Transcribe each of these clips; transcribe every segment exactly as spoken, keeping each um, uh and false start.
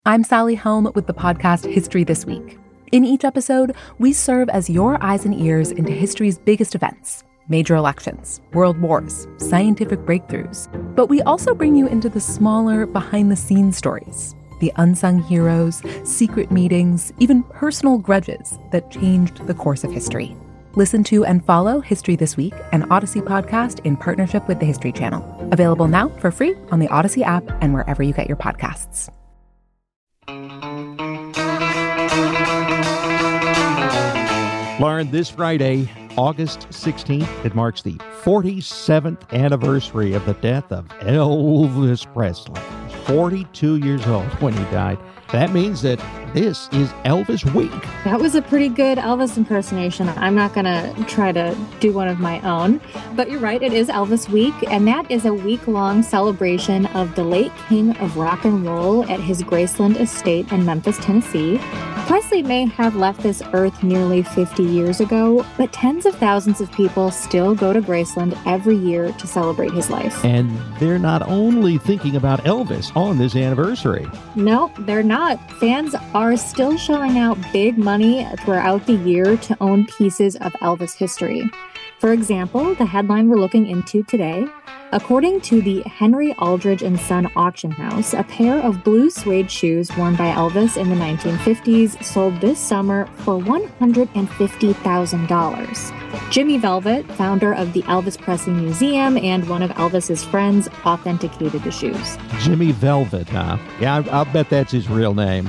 I'm Sally Helm with the podcast History This Week. In each episode, we serve as your eyes and ears into history's biggest events, major elections, world wars, scientific breakthroughs. But we also bring you into the smaller, behind-the-scenes stories, the unsung heroes, secret meetings, even personal grudges that changed the course of history. Listen to and follow History This Week, an Odyssey podcast in partnership with the History Channel. Available now for free on the Odyssey app and wherever you get your podcasts. Lauren, this Friday, August sixteenth, it marks the forty-seventh anniversary of the death of Elvis Presley. forty-two years old when he died. That means that this is Elvis Week. That was a pretty good Elvis impersonation. I'm not going to try to do one of my own, but you're right, it is Elvis Week, and that is a week-long celebration of the late king of rock and roll at his Graceland estate in Memphis, Tennessee. Presley may have left this earth nearly fifty years ago, but tens of thousands of people still go to Graceland every year to celebrate his life. And they're not only thinking about Elvis on this anniversary. No, they're not. Fans are still shelling out big money throughout the year to own pieces of Elvis history. For example, the headline we're looking into today, according to the Henry Aldridge and Son auction house, a pair of blue suede shoes worn by Elvis in the nineteen fifties sold this summer for one hundred fifty thousand dollars. Jimmy Velvet, founder of the Elvis Presley Museum and one of Elvis's friends, authenticated the shoes. Jimmy Velvet, huh? Yeah, I- I'll bet that's his real name.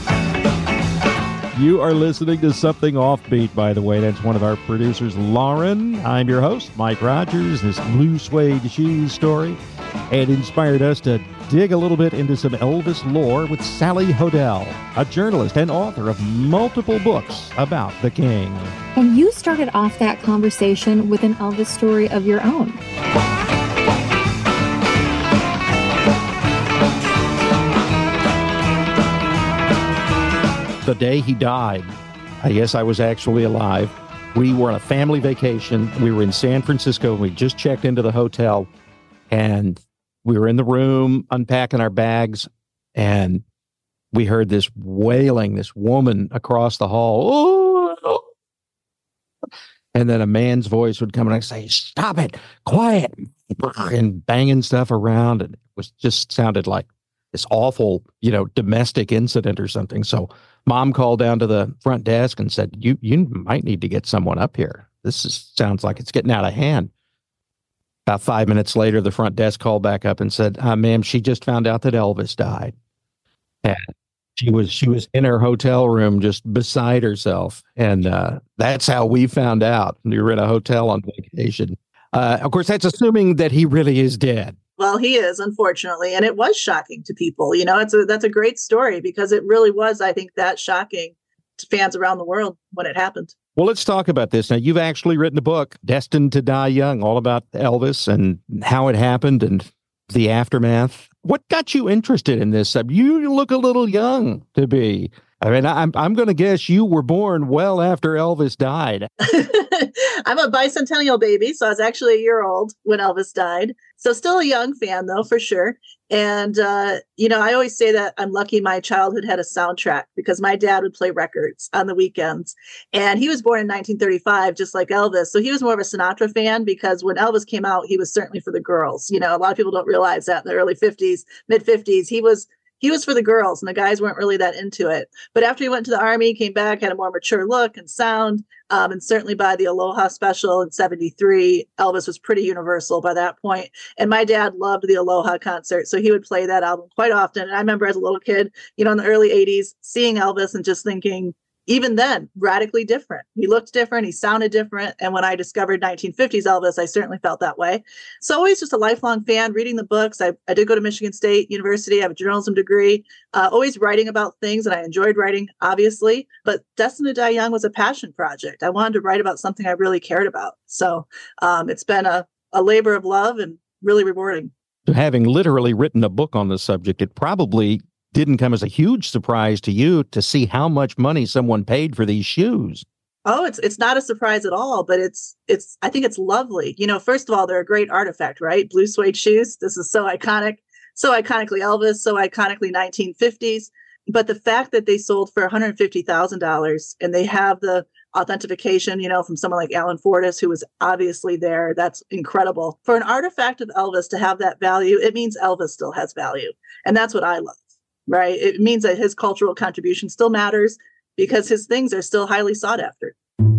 You are listening to Something Offbeat, by the way. That's one of our producers, Lauren. I'm your host, Mike Rogers. This blue suede shoes story had inspired us to dig a little bit into some Elvis lore with Sally Hodel, a journalist and author of multiple books about the king. And you started off that conversation with an Elvis story of your own. The day he died, I guess I was actually alive. We were on a family vacation. We were in San Francisco. We just checked into the hotel, and we were in the room unpacking our bags, and we heard this wailing, this woman across the hall. Oh! And then a man's voice would come and I'd say, "Stop it, quiet," and banging stuff around. And it was just sounded like this awful, you know, domestic incident or something. So Mom called down to the front desk and said, you you might need to get someone up here. This is, sounds like it's getting out of hand. About five minutes later, the front desk called back up and said, uh, ma'am, she just found out that Elvis died. And she was she was in her hotel room just beside herself. And uh, that's how we found out. We were in a hotel on vacation. Uh, of course, that's assuming that he really is dead. Well, he is, unfortunately, and it was shocking to people. You know, it's a that's a great story because it really was, I think, that shocking to fans around the world when it happened. Well, let's talk about this. Now, you've actually written a book, Destined to Die Young, all about Elvis and how it happened and the aftermath. What got you interested in this? You look a little young to be. I mean, I'm I'm going to guess you were born well after Elvis died. I'm a bicentennial baby, so I was actually a year old when Elvis died. So still a young fan, though, for sure. And, uh, you know, I always say that I'm lucky my childhood had a soundtrack because my dad would play records on the weekends. And he was born in nineteen thirty-five, just like Elvis. So he was more of a Sinatra fan because when Elvis came out, he was certainly for the girls. You know, a lot of people don't realize that in the early fifties, mid fifties, he was He was for the girls and the guys weren't really that into it. But after he went to the Army, came back, had a more mature look and sound. Um, and certainly by the Aloha special in seventy-three, Elvis was pretty universal by that point. And my dad loved the Aloha concert. So he would play that album quite often. And I remember as a little kid, you know, in the early eighties, seeing Elvis and just thinking, even then, radically different. He looked different. He sounded different. And when I discovered nineteen fifties Elvis, I certainly felt that way. So always just a lifelong fan, reading the books. I, I did go to Michigan State University. I have a journalism degree, uh, always writing about things. And I enjoyed writing, obviously. But Destined to Die Young was a passion project. I wanted to write about something I really cared about. So um, it's been a, a labor of love and really rewarding. Having literally written a book on the subject, it probably didn't come as a huge surprise to you to see how much money someone paid for these shoes. Oh, it's it's not a surprise at all, but it's it's I think it's lovely. You know, first of all, they're a great artifact, right? Blue suede shoes. This is so iconic, so iconically Elvis, so iconically nineteen fifties. But the fact that they sold for one hundred fifty thousand dollars and they have the authentication, you know, from someone like Alan Fortas, who was obviously there, that's incredible. For an artifact of Elvis to have that value, it means Elvis still has value. And that's what I love, right? It means that his cultural contribution still matters because his things are still highly sought after.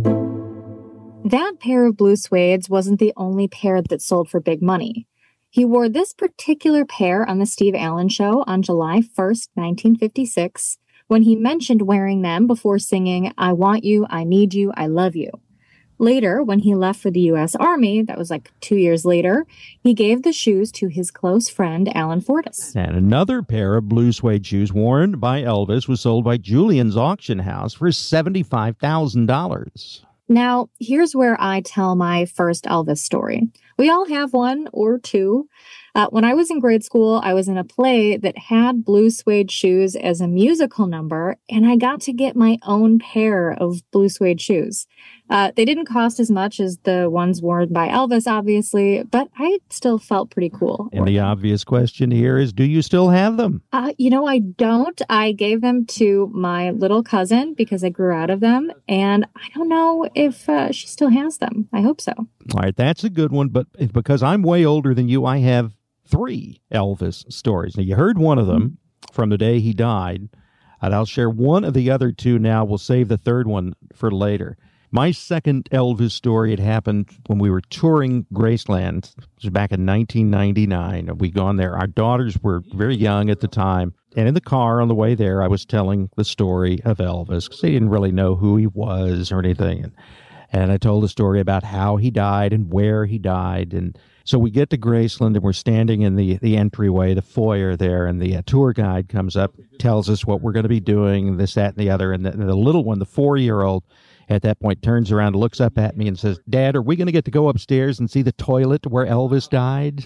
That pair of blue suedes wasn't the only pair that sold for big money. He wore this particular pair on the Steve Allen Show on July first, nineteen fifty-six, when he mentioned wearing them before singing, "I want you, I need you, I love you." Later, when he left for the U S Army, that was like two years later, he gave the shoes to his close friend, Alan Fortas. And another pair of blue suede shoes worn by Elvis was sold by Julian's auction house for seventy-five thousand dollars. Now, here's where I tell my first Elvis story. We all have one or two. Uh, when I was in grade school, I was in a play that had blue suede shoes as a musical number, and I got to get my own pair of blue suede shoes. Uh, they didn't cost as much as the ones worn by Elvis, obviously, but I still felt pretty cool. And the obvious question here is, do you still have them? Uh, you know, I don't. I gave them to my little cousin because I grew out of them, and I don't know if uh, she still has them. I hope so. All right, that's a good one, but because I'm way older than you, I have three Elvis stories. Now, you heard one of them from the day he died, and I'll share one of the other two now. We'll save the third one for later. My second Elvis story had happened when we were touring Graceland. It was back in nineteen ninety-nine. We'd gone there. Our daughters were very young at the time. And in the car on the way there, I was telling the story of Elvis because they didn't really know who he was or anything. And, and I told the story about how he died and where he died. And so we get to Graceland and we're standing in the, the entryway, the foyer there, and the uh, tour guide comes up, tells us what we're going to be doing, this, that, and the other. And the, and the little one, the four-year-old, at that point turns around, looks up at me and says, "Dad, are we going to get to go upstairs and see the toilet where Elvis died?"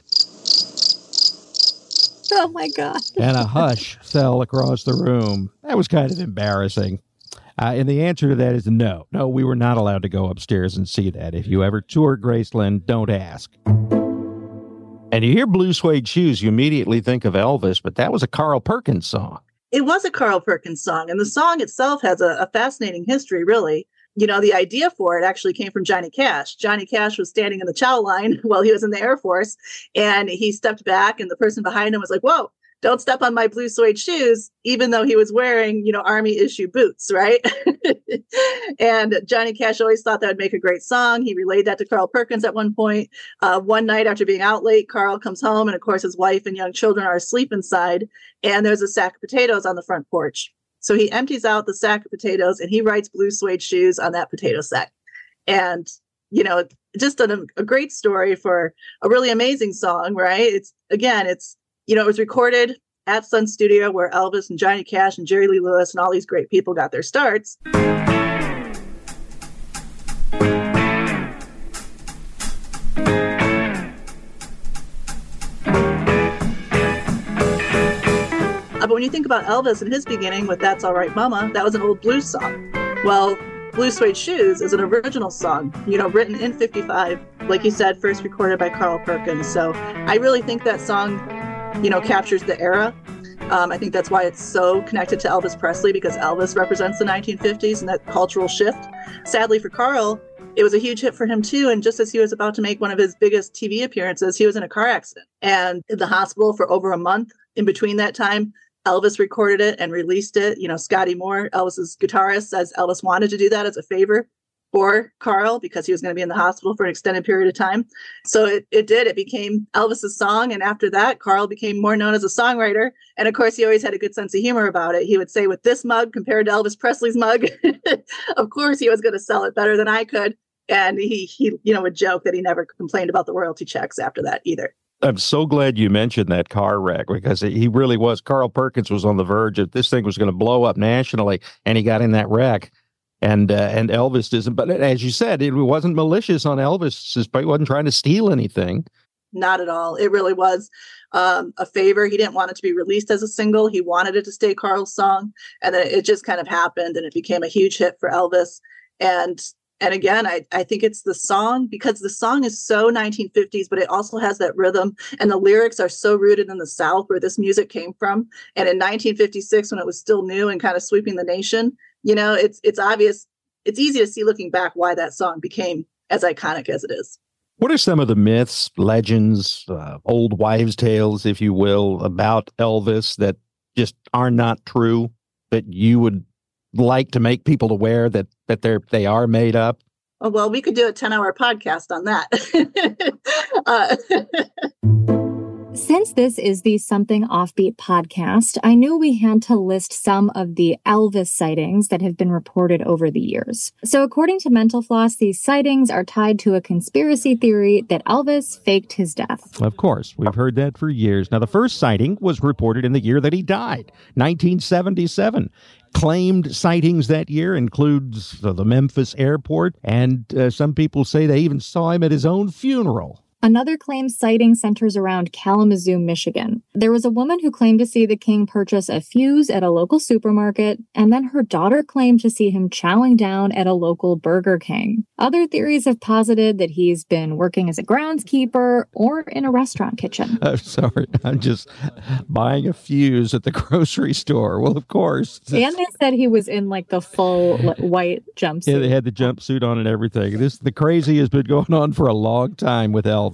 Oh, my God. And a hush fell across the room. That was kind of embarrassing. Uh, and the answer to that is no. No, we were not allowed to go upstairs and see that. If you ever tour Graceland, don't ask. And you hear blue suede shoes, you immediately think of Elvis, but that was a Carl Perkins song. It was a Carl Perkins song, and the song itself has a, a fascinating history, really. You know, the idea for it actually came from Johnny Cash. Johnny Cash was standing in the chow line while he was in the Air Force, and he stepped back, and the person behind him was like, "Whoa, don't step on my blue suede shoes," even though he was wearing, you know, Army issue boots, right? And Johnny Cash always thought that would make a great song. He relayed that to Carl Perkins at one point. Uh, one night after being out late, Carl comes home, and of course his wife and young children are asleep inside, and there's a sack of potatoes on the front porch. So he empties out the sack of potatoes and he writes blue suede shoes on that potato sack. And, you know, just a, a great story for a really amazing song, right? It's, again, it's, you know, it was recorded at Sun Studio where Elvis and Johnny Cash and Jerry Lee Lewis and all these great people got their starts. But when you think about Elvis and his beginning with "That's All Right, Mama," that was an old blues song. Well, "Blue Suede Shoes" is an original song, you know, written in fifty-five, like you said, first recorded by Carl Perkins. So I really think that song, you know, captures the era. Um, I think that's why it's so connected to Elvis Presley, because Elvis represents the nineteen fifties and that cultural shift. Sadly for Carl, it was a huge hit for him too. And just as he was about to make one of his biggest T V appearances, he was in a car accident and in the hospital for over a month. In between that time, Elvis recorded it and released it. You know, Scotty Moore, Elvis's guitarist, says Elvis wanted to do that as a favor for Carl because he was going to be in the hospital for an extended period of time. So it, it did. It became Elvis's song. And after that, Carl became more known as a songwriter. And of course, he always had a good sense of humor about it. He would say, with this mug compared to Elvis Presley's mug, of course, he was going to sell it better than I could. And he, he, you know, would joke that he never complained about the royalty checks after that either. I'm so glad you mentioned that car wreck because he really was. Carl Perkins was on the verge of this thing was going to blow up nationally, and he got in that wreck. And uh, and Elvis doesn't. But as you said, it wasn't malicious on Elvis. He wasn't trying to steal anything. Not at all. It really was um, a favor. He didn't want it to be released as a single. He wanted it to stay Carl's song. And then it just kind of happened, and it became a huge hit for Elvis. And And again, I, I think it's the song, because the song is so nineteen fifties, but it also has that rhythm, and the lyrics are so rooted in the South where this music came from. And in nineteen fifty-six, when it was still new and kind of sweeping the nation, you know, it's it's obvious, it's easy to see looking back why that song became as iconic as it is. What are some of the myths, legends, uh, old wives' tales, if you will, about Elvis that just are not true, that you would like to make people aware that that they're they are made up? Oh, well, we could do a ten-hour podcast on that. uh, Since this is the Something Offbeat podcast, I knew we had to list some of the Elvis sightings that have been reported over the years. So according to Mental Floss, these sightings are tied to a conspiracy theory that Elvis faked his death. Of course, we've heard that for years. Now, the first sighting was reported in the year that he died, nineteen seventy-seven. Claimed sightings that year includes the Memphis airport, and uh, some people say they even saw him at his own funeral. Another claimed sighting centers around Kalamazoo, Michigan. There was a woman who claimed to see the king purchase a fuse at a local supermarket, and then her daughter claimed to see him chowing down at a local Burger King. Other theories have posited that he's been working as a groundskeeper or in a restaurant kitchen. I'm sorry, I'm just buying a fuse at the grocery store. Well, of course. And they said he was in like the full white jumpsuit. Yeah, they had the jumpsuit on and everything. This the crazy has been going on for a long time with Elvis.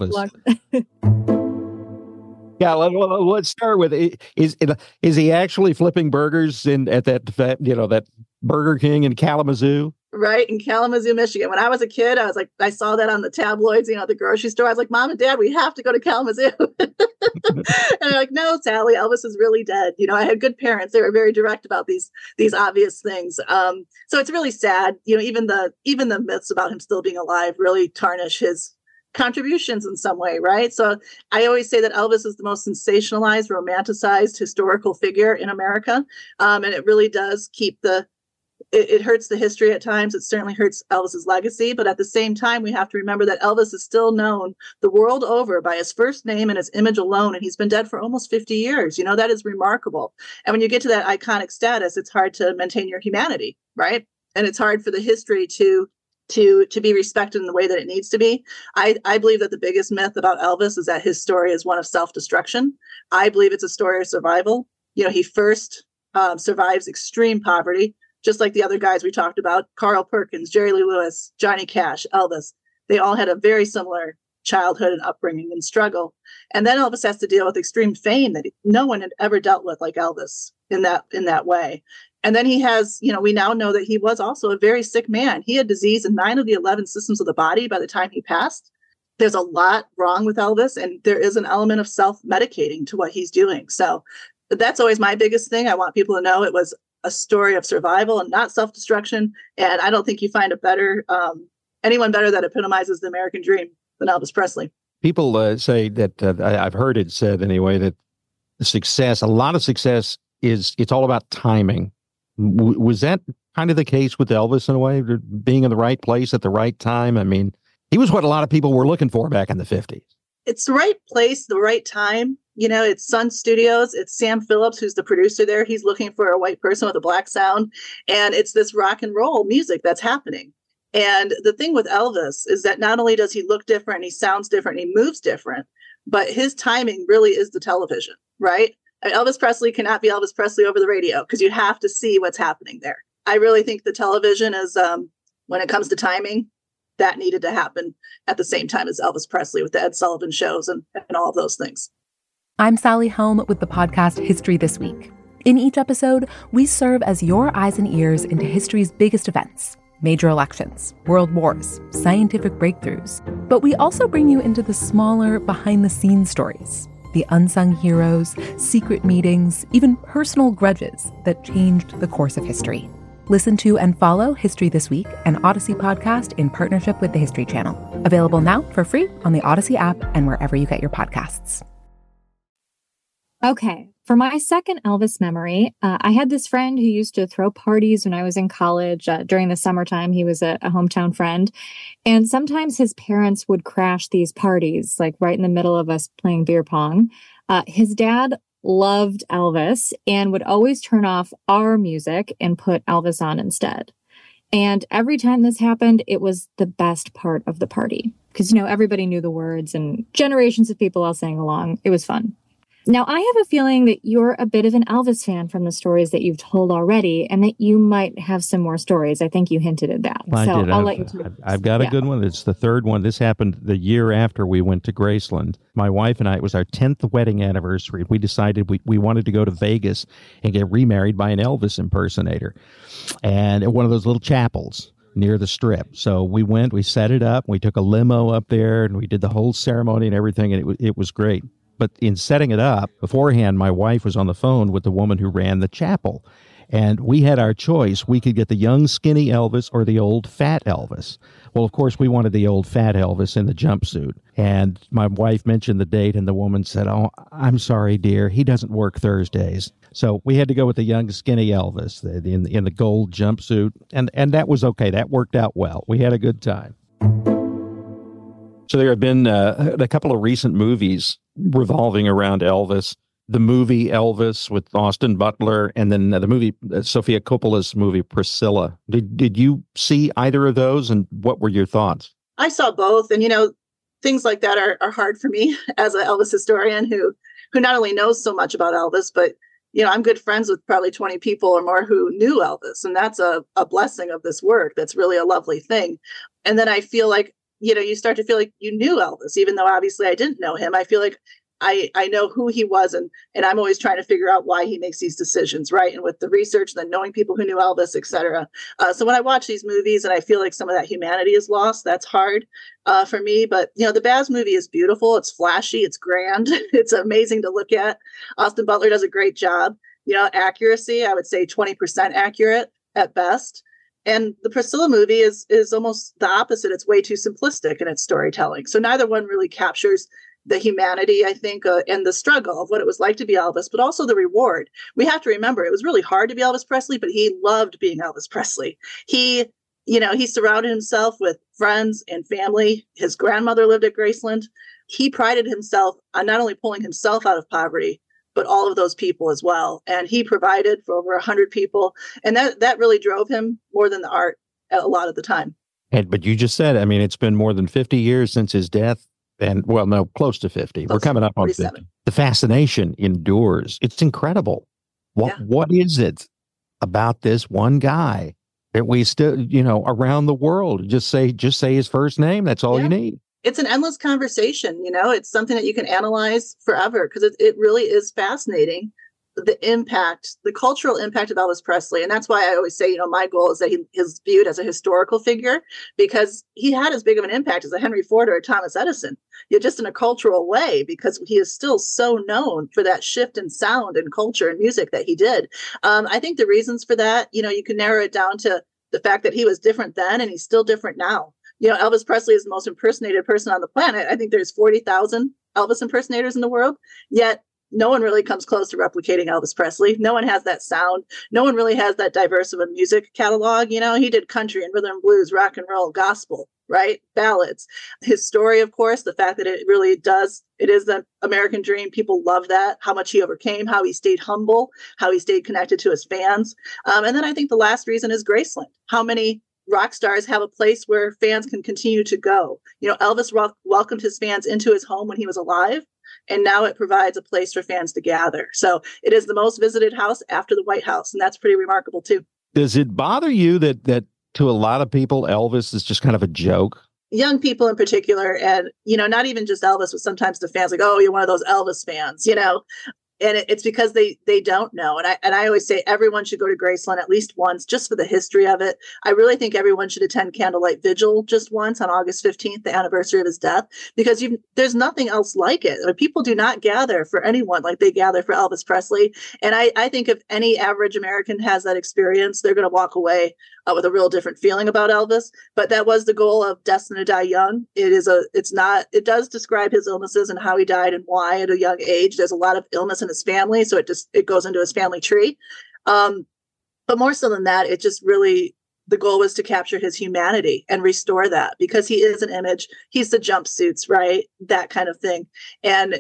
Yeah, let, let's start with is is he actually flipping burgers in at that, that you know that Burger King in Kalamazoo? Right, in Kalamazoo, Michigan. When I was a kid, I was like, I saw that on the tabloids, you know, at the grocery store. I was like, Mom and Dad, we have to go to Kalamazoo. And they're like, no, Sally, Elvis is really dead. You know, I had good parents. They were very direct about these these obvious things. Um, so it's really sad. You know, even the even the myths about him still being alive really tarnish his contributions in some way, right? So I always say that Elvis is the most sensationalized, romanticized historical figure in America. Um, and it really does keep the It, it hurts the history at times. It certainly hurts Elvis's legacy. But at the same time, we have to remember that Elvis is still known the world over by his first name and his image alone. And he's been dead for almost fifty years. You know, that is remarkable. And when you get to that iconic status, it's hard to maintain your humanity, right? And it's hard for the history to to to be respected in the way that it needs to be. I, I believe that the biggest myth about Elvis is that his story is one of self-destruction. I believe it's a story of survival. You know, he first um, survives extreme poverty, just like the other guys we talked about, Carl Perkins, Jerry Lee Lewis, Johnny Cash, Elvis. They all had a very similar childhood and upbringing and struggle. And then Elvis has to deal with extreme fame that no one had ever dealt with like Elvis in that in that way. And then he has, you know, we now know that he was also a very sick man. He had disease in nine of the eleven systems of the body by the time he passed. There's a lot wrong with Elvis, and there is an element of self-medicating to what he's doing. So that's always my biggest thing. I want people to know it was a story of survival and not self-destruction. And I don't think you find a better, um, anyone better that epitomizes the American dream than Elvis Presley. People uh, say that, uh, I've heard it said anyway, that success, a lot of success is, it's all about timing. W- was that kind of the case with Elvis in a way, being in the right place at the right time? I mean, he was what a lot of people were looking for back in the fifties. It's the right place, the right time. You know, it's Sun Studios. It's Sam Phillips, who's the producer there. He's looking for a white person with a black sound. And it's this rock and roll music that's happening. And the thing with Elvis is that not only does he look different, he sounds different, he moves different, but his timing really is the television, right? I mean, Elvis Presley cannot be Elvis Presley over the radio because you have to see what's happening there. I really think the television is, um, when it comes to timing, that needed to happen at the same time as Elvis Presley with the Ed Sullivan shows and, and all of those things. I'm Sally Helm with the podcast History This Week. In each episode, we serve as your eyes and ears into history's biggest events, major elections, world wars, scientific breakthroughs. But we also bring you into the smaller, behind-the-scenes stories, the unsung heroes, secret meetings, even personal grudges that changed the course of history. Listen to and follow History This Week, an Odyssey podcast in partnership with the History Channel. Available now for free on the Odyssey app and wherever you get your podcasts. Okay, for my second Elvis memory, uh, I had this friend who used to throw parties when I was in college. Uh, during the summertime, he was a, a hometown friend. And sometimes his parents would crash these parties, like right in the middle of us playing beer pong. Uh, his dad loved Elvis and would always turn off our music and put Elvis on instead. And every time this happened, it was the best part of the party. Because, you know, everybody knew the words and generations of people all sang along. It was fun. Now, I have a feeling that you're a bit of an Elvis fan from the stories that you've told already, and that you might have some more stories. I think you hinted at that. Well, so I did. I'll I've, let you tell I've, I've got a yeah. good one. It's the third one. This happened the year after we went to Graceland. My wife and I, it was our tenth wedding anniversary. We decided we, we wanted to go to Vegas and get remarried by an Elvis impersonator, and at one of those little chapels near the Strip. So we went, we set it up, we took a limo up there, and we did the whole ceremony and everything, and it, it was great. But in setting it up beforehand, my wife was on the phone with the woman who ran the chapel. And we had our choice. We could get the young, skinny Elvis or the old, fat Elvis. Well, of course, we wanted the old, fat Elvis in the jumpsuit. And my wife mentioned the date, and the woman said, "Oh, I'm sorry, dear. He doesn't work Thursdays." So we had to go with the young, skinny Elvis the, in, in the gold jumpsuit. And, and that was okay. That worked out well. We had a good time. So there have been uh, a couple of recent movies revolving around Elvis. The movie Elvis with Austin Butler, and then the movie, uh, Sofia Coppola's movie Priscilla. Did did you see either of those, and what were your thoughts? I saw both. And, you know, things like that are, are hard for me as an Elvis historian who who not only knows so much about Elvis, but, you know, I'm good friends with probably twenty people or more who knew Elvis. And that's a, a blessing of this work. That's really a lovely thing. And then I feel like, you know, you start to feel like you knew Elvis, even though obviously I didn't know him. I feel like I, I know who he was, and and I'm always trying to figure out why he makes these decisions, right? And with the research, then knowing people who knew Elvis, et cetera. Uh, so when I watch these movies and I feel like some of that humanity is lost, that's hard uh, for me. But, you know, the Baz movie is beautiful. It's flashy. It's grand. It's amazing to look at. Austin Butler does a great job. You know, accuracy, I would say twenty percent accurate at best. And the Priscilla movie is is almost the opposite. It's way too simplistic in its storytelling. So neither one really captures the humanity, I think, uh, and the struggle of what it was like to be Elvis, but also the reward. We have to remember it was really hard to be Elvis Presley, but he loved being Elvis Presley. He, you know, he surrounded himself with friends and family. His grandmother lived at Graceland. He prided himself on not only pulling himself out of poverty, but all of those people as well. And he provided for over a hundred people. And that, that really drove him more than the art a lot of the time. And but you just said, I mean, it's been more than fifty years since his death. And, well, no, close to fifty. Close We're coming up on fifty. The fascination endures. It's incredible. What yeah. What is it about this one guy that we still, you know, around the world, just say, just say his first name. That's all yeah. you need. It's an endless conversation. You know, it's something that you can analyze forever because it, it really is fascinating. The impact, the cultural impact of Elvis Presley. And that's why I always say, you know, my goal is that he is viewed as a historical figure because he had as big of an impact as a Henry Ford or a Thomas Edison, you know, just in a cultural way, because he is still so known for that shift in sound and culture and music that he did. Um, I think the reasons for that, you know, you can narrow it down to the fact that he was different then and he's still different now. You know, Elvis Presley is the most impersonated person on the planet. I think there's forty thousand Elvis impersonators in the world, yet no one really comes close to replicating Elvis Presley. No one has that sound. No one really has that diverse of a music catalog. You know, he did country and rhythm and blues, rock and roll, gospel, right? Ballads. His story, of course, the fact that it really does, it is the American dream. People love that, how much he overcame, how he stayed humble, how he stayed connected to his fans. Um, and then I think the last reason is Graceland. How many rock stars have a place where fans can continue to go? You know, Elvis wel- welcomed his fans into his home when he was alive. And now it provides a place for fans to gather. So it is the most visited house after the White House. And that's pretty remarkable, too. Does it bother you that that to a lot of people, Elvis is just kind of a joke? Young people in particular. And, you know, not even just Elvis, but sometimes the fans like, oh, you're one of those Elvis fans, you know. And it, it's because they they don't know. And I and I always say everyone should go to Graceland at least once just for the history of it. I really think everyone should attend Candlelight Vigil just once on August fifteenth, the anniversary of his death, because you've, there's nothing else like it. People do not gather for anyone like they gather for Elvis Presley. And I, I think if any average American has that experience, they're going to walk away uh, with a real different feeling about Elvis. But that was the goal of Destined to Die Young. It is a, it's not, it does describe his illnesses and how he died and why at a young age. There's a lot of illness in his family, so it just it goes into his family tree. Um, but more so than that, it just really, the goal was to capture his humanity and restore that because he is an image. He's the jumpsuits, right? That kind of thing. And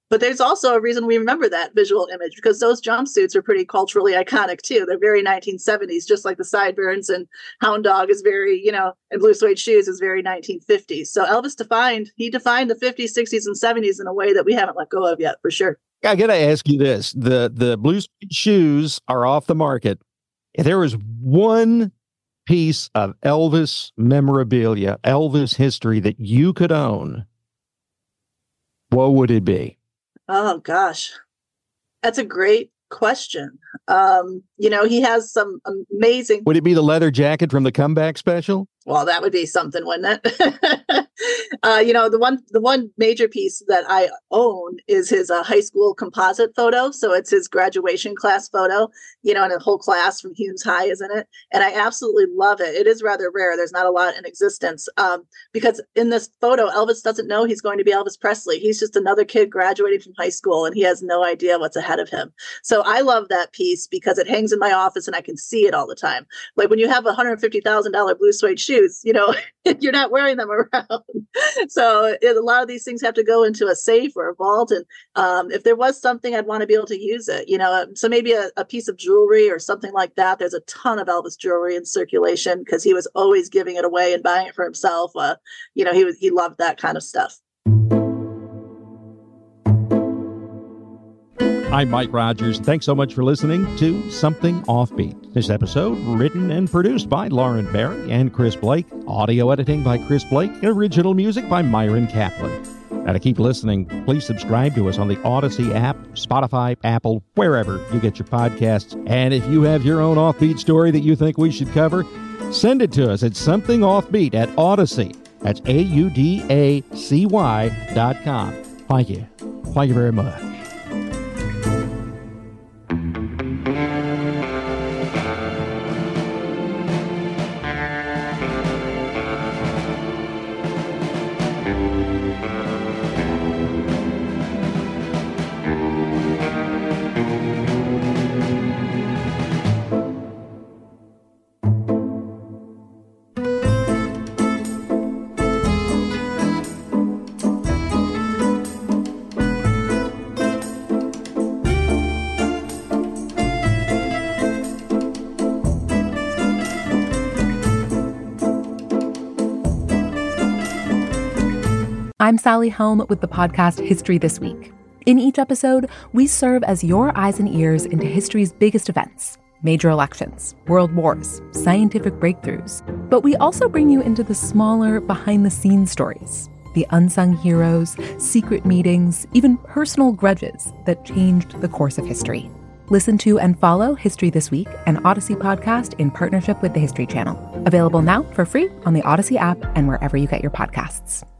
But there's also a reason we remember that visual image, because those jumpsuits are pretty culturally iconic too. They're very nineteen seventies, just like the sideburns, and Hound Dog is very, you know, and Blue Suede Shoes is very nineteen fifties. So Elvis defined, he defined the fifties, sixties, and seventies in a way that we haven't let go of yet, for sure. I got to ask you this. The, the Blue Suede Shoes are off the market. If there was one piece of Elvis memorabilia, Elvis history that you could own, what would it be? Oh, gosh. That's a great question. Um, you know, he has some amazing... Would it be the leather jacket from the Comeback Special? Well, that would be something, wouldn't it? uh, you know, the one the one major piece that I own is his uh, high school composite photo. So it's his graduation class photo, you know, and a whole class from Humes High is in it. And I absolutely love it. It is rather rare. There's not a lot in existence um, because in this photo, Elvis doesn't know he's going to be Elvis Presley. He's just another kid graduating from high school, and he has no idea what's ahead of him. So I love that piece because it hangs in my office and I can see it all the time. Like when you have a one hundred fifty thousand dollars blue suede shoes, you know, you're not wearing them around. So it, a lot of these things have to go into a safe or a vault. And um, if there was something, I'd want to be able to use it, you know, so maybe a, a piece of jewelry or something like that. There's a ton of Elvis jewelry in circulation because he was always giving it away and buying it for himself. Uh, you know, he was, he loved that kind of stuff. I'm Mike Rogers. Thanks so much for listening to Something Offbeat. This episode written and produced by Lauren Barry and Chris Blake. Audio editing by Chris Blake. Original music by Myron Kaplan. Now to keep listening, please subscribe to us on the Odyssey app, Spotify, Apple, wherever you get your podcasts. And if you have your own offbeat story that you think we should cover, send it to us at Something Offbeat at Odyssey. That's A U D A C Y dot com. Thank you. Thank you very much. I'm Sally Helm with the podcast History This Week. In each episode, we serve as your eyes and ears into history's biggest events, major elections, world wars, scientific breakthroughs. But we also bring you into the smaller, behind-the-scenes stories, the unsung heroes, secret meetings, even personal grudges that changed the course of history. Listen to and follow History This Week, an Odyssey podcast in partnership with the History Channel. Available now for free on the Odyssey app and wherever you get your podcasts.